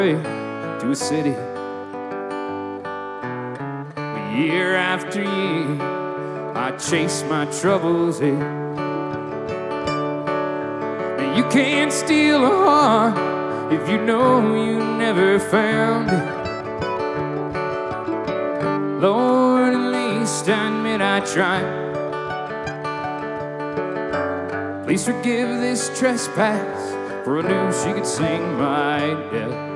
to a city. Year after year, I chase my troubles here. And you can't steal a heart if you know you never found it. Lord, at least I admit I tried. Please forgive this trespass, for I knew she could sing my death.